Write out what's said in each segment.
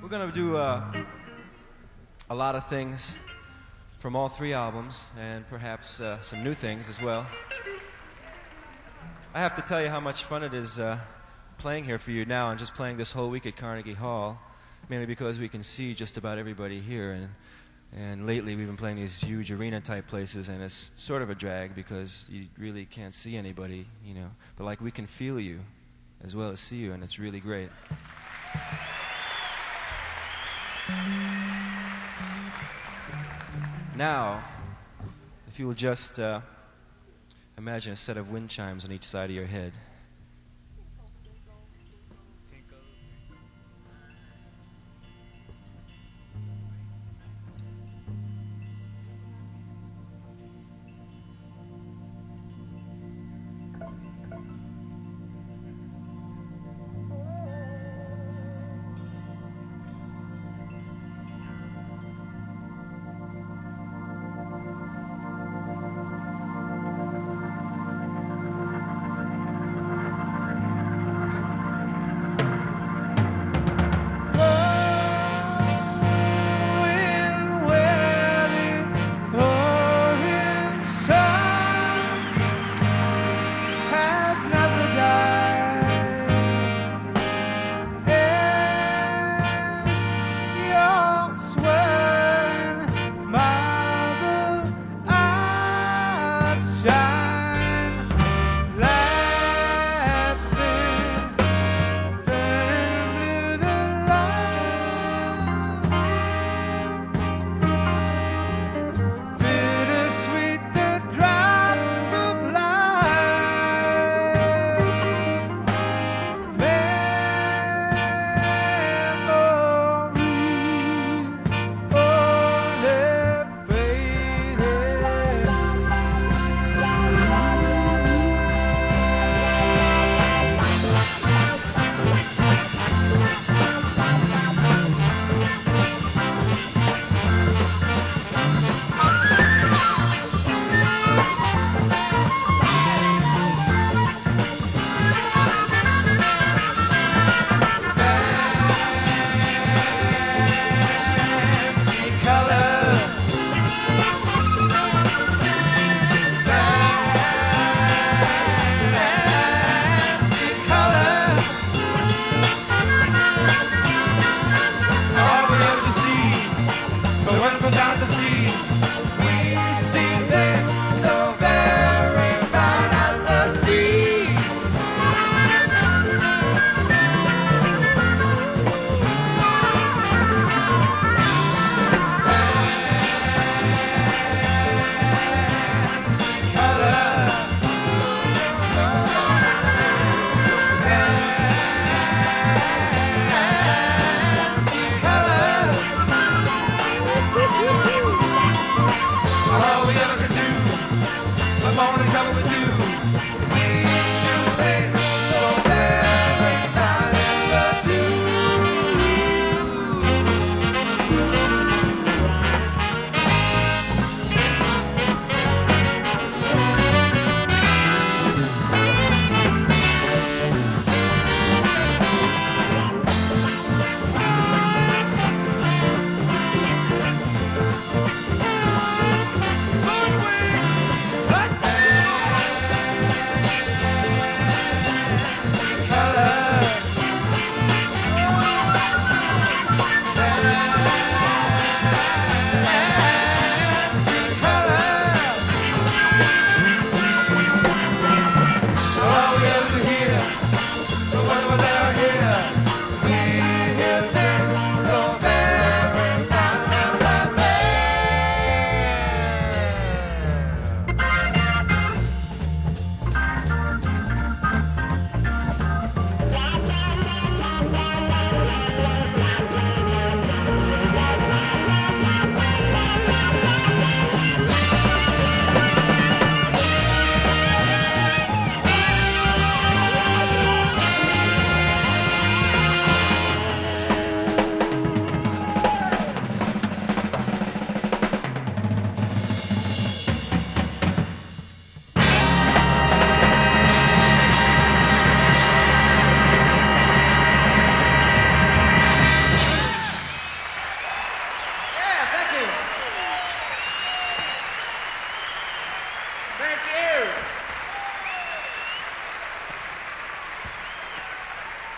We're going to do a lot of things from all three albums, and perhaps some new things as well. I have to tell you how much fun it is playing here for you now and just playing this whole week at Carnegie Hall, mainly because we can see just about everybody here. And lately we've been playing these huge arena-type places, and it's sort of a drag because you really can't see anybody, you know. But, like, we can feel you as well as see you, and it's really great. Now, if you will just imagine a set of wind chimes on each side of your head.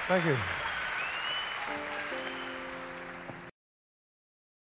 Thank you.